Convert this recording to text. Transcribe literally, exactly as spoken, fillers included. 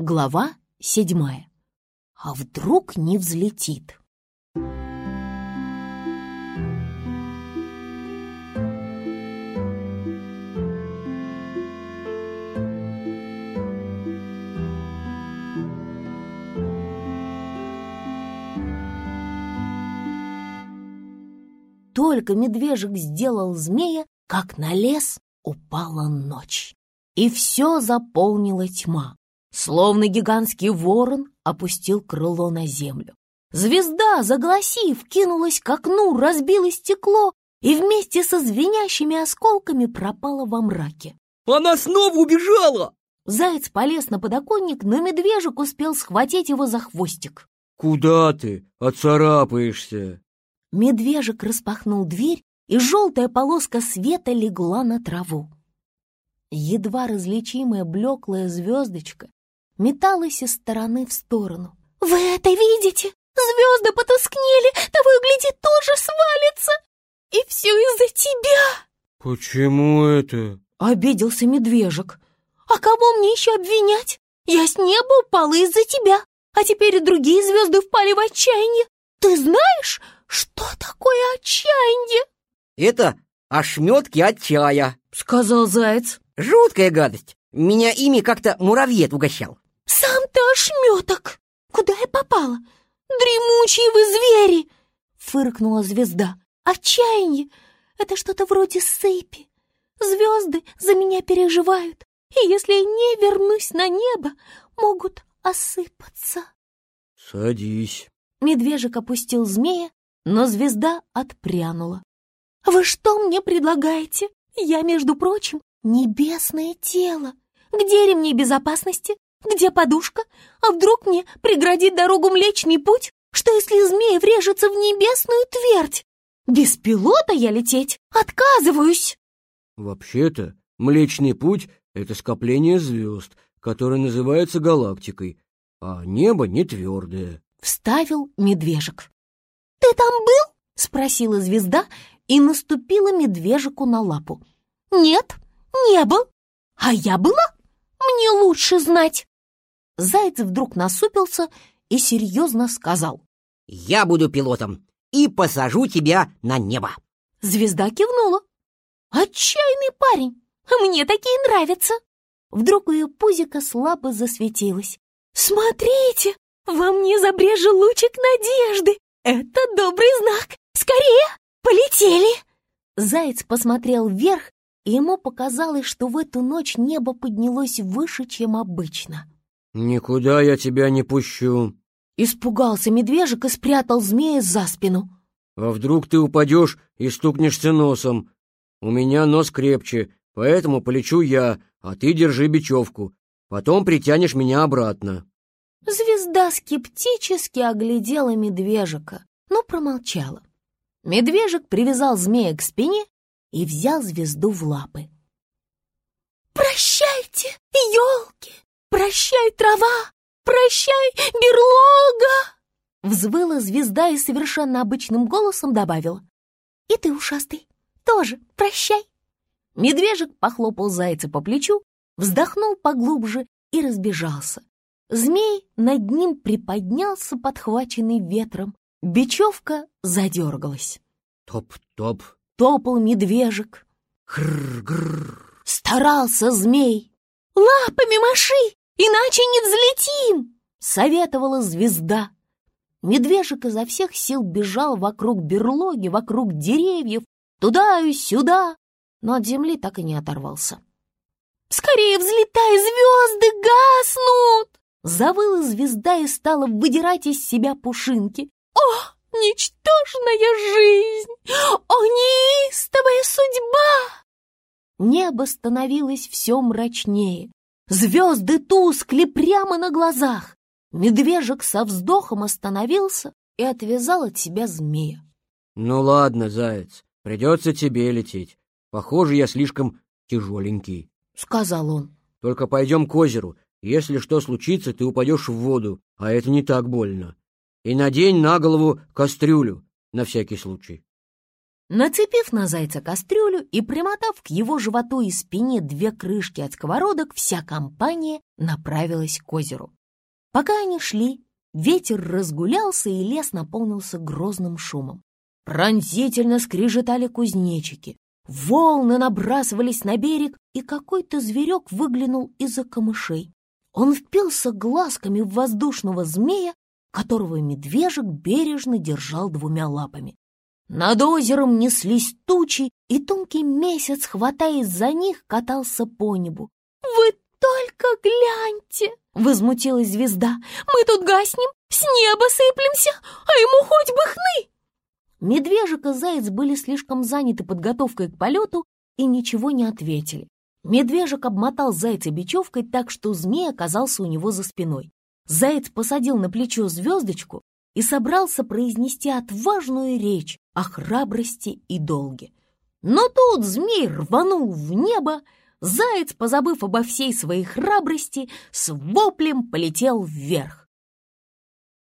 Глава седьмая. А вдруг не взлетит? Только медвежик сделал змея, как на лес упала ночь, и все заполнила тьма. Словно гигантский ворон опустил крыло на землю. Звезда, загласив, кинулась к окну, разбила стекло и вместе со звенящими осколками пропала во мраке. «Она снова убежала!» Заяц полез на подоконник, но медвежик успел схватить его за хвостик. «Куда ты? Отцарапаешься!» Медвежик распахнул дверь, и желтая полоска света легла на траву. Едва различимая блеклая звездочка металась из стороны в сторону. «Вы это видите? Звезды потускнели, того и гляди, тоже свалится! И все из-за тебя!» «Почему это?» — обиделся медвежик. «А кого мне еще обвинять? Я с неба упала из-за тебя, а теперь и другие звезды впали в отчаяние. Ты знаешь, что такое отчаяние?» «Это ошметки от чая», — сказал заяц. «Жуткая гадость. Меня ими как-то муравьед угощал». «Сам ты ошметок! Куда я попала? Дремучие вы звери!» — фыркнула звезда. «Отчаяние — это что-то вроде сыпи. Звезды за меня переживают, и если я не вернусь на небо, могут осыпаться». «Садись». Медвежик опустил змея, но звезда отпрянула. «Вы что мне предлагаете? Я, между прочим, небесное тело. Где ремни безопасности? Где подушка? А вдруг мне преградит дорогу Млечный Путь? Что, если змея врежется в небесную твердь? Без пилота я лететь отказываюсь!» «Вообще-то, Млечный Путь — это скопление звезд, которое называется галактикой, а небо не твердое», — вставил медвежик. «Ты там был?» — спросила звезда и наступила медвежику на лапу. «Нет, не был. А я была? Мне лучше знать». Заяц вдруг насупился и серьезно сказал: «Я буду пилотом и посажу тебя на небо». Звезда кивнула. «Отчаянный парень, мне такие нравятся». Вдруг ее пузико слабо засветилось. «Смотрите, во мне забрежил лучик надежды. Это добрый знак. Скорее, полетели!» Заяц посмотрел вверх, и ему показалось, что в эту ночь небо поднялось выше, чем обычно. «Никуда я тебя не пущу». Испугался медвежик и спрятал змея за спину. «А вдруг ты упадешь и стукнешься носом? У меня нос крепче, поэтому полечу я, а ты держи бечевку. Потом притянешь меня обратно». Звезда скептически оглядела медвежика, но промолчала. Медвежик привязал змея к спине и взял звезду в лапы. «Прощайте, елки! Прощай, трава! Прощай, берлога!» Взвыла звезда и совершенно обычным голосом добавила: «И ты, ушастый, тоже прощай!» Медвежик похлопал зайца по плечу, вздохнул поглубже и разбежался. Змей над ним приподнялся, подхваченный ветром. Бечевка задергалась. «Топ-топ!» — топал медвежик. «Хрррр-гррр!» — старался змей. «Лапами маши, иначе не взлетим!» — советовала звезда. Медвежик изо всех сил бежал вокруг берлоги, вокруг деревьев, туда и сюда, но от земли так и не оторвался. «Скорее взлетай, звезды гаснут!» Завыла звезда и стала выдирать из себя пушинки. «О, ничтожная жизнь! О, неистовая судьба!» Небо становилось все мрачнее. Звезды тускли прямо на глазах. Медвежик со вздохом остановился и отвязал от себя змея. «Ну ладно, заяц, придется тебе лететь. Похоже, я слишком тяжеленький», — сказал он. «Только пойдем к озеру. Если что случится, ты упадешь в воду, а это не так больно. И надень на голову кастрюлю, на всякий случай». Нацепив на зайца кастрюлю и примотав к его животу и спине две крышки от сковородок, вся компания направилась к озеру. Пока они шли, ветер разгулялся, и лес наполнился грозным шумом. Пронзительно скрежетали кузнечики, волны набрасывались на берег, и какой-то зверек выглянул из-за камышей. Он впился глазками в воздушного змея, которого медвежик бережно держал двумя лапами. Над озером неслись тучи, и тонкий месяц, хватаясь за них, катался по небу. «Вы только гляньте!» — возмутилась звезда. «Мы тут гаснем, с неба сыплемся, а ему хоть бы хны!» Медвежик и заяц были слишком заняты подготовкой к полету и ничего не ответили. Медвежик обмотал зайца бечевкой так, что змей оказался у него за спиной. Заяц посадил на плечо звездочку и собрался произнести отважную речь о храбрости и долге. Но тут змей рванул в небо, заяц, позабыв обо всей своей храбрости, с воплем полетел вверх.